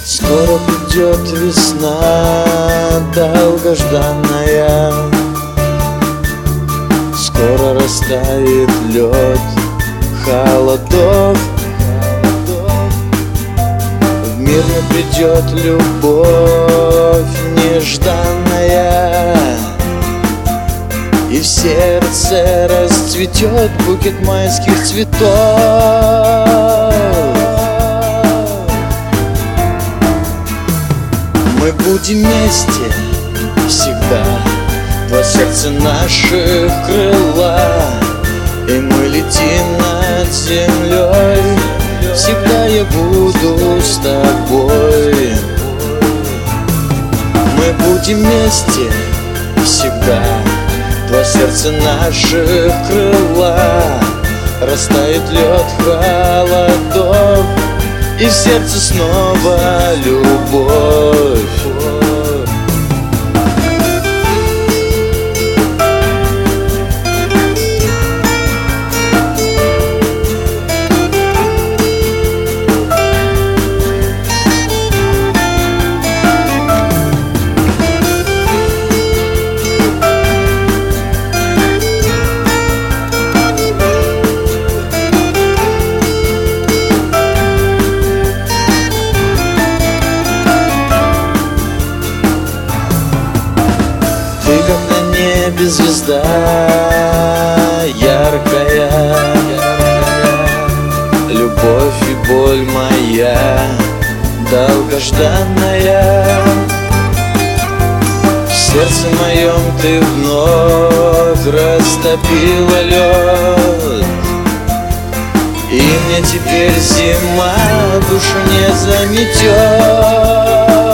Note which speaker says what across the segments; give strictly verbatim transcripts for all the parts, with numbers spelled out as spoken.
Speaker 1: Скоро придет весна долгожданная, скоро растает лед холодов. В мир не придет любовь нежданная, и в сердце расцветет букет майских цветов. Мы будем вместе всегда, два сердца наших крыла, и мы летим над землей. Всегда я буду с тобой. Мы будем вместе всегда, два сердца наших крыла, растает лед холодов, и в сердце снова любовь. Ты как на небе звезда яркая, любовь и боль моя долгожданная. В сердце моем ты вновь растопила лед, и мне теперь зима душу не заметет.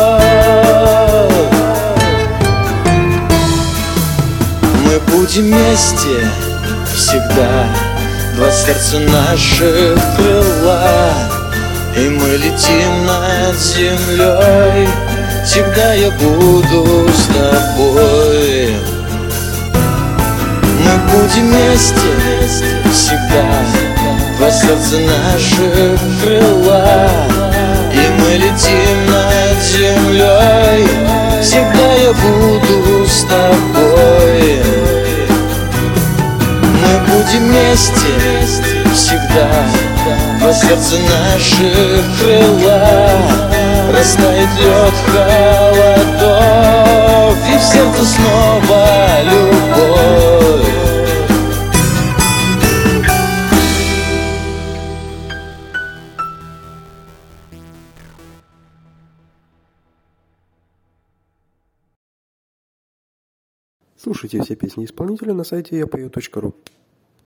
Speaker 1: Мы будем вместе всегда, два сердца наших крыла, и мы летим над землей. Всегда я буду с тобой. Мы будем вместе всегда, два сердца наших крыла, и мы летим над землей. Всегда я буду с тобой. Мы будем вместе всегда, два сердца наших крыла, растает лед холодов, и в сердце снова любовь.
Speaker 2: Слушайте все песни исполнителя на сайте я пою точка ру.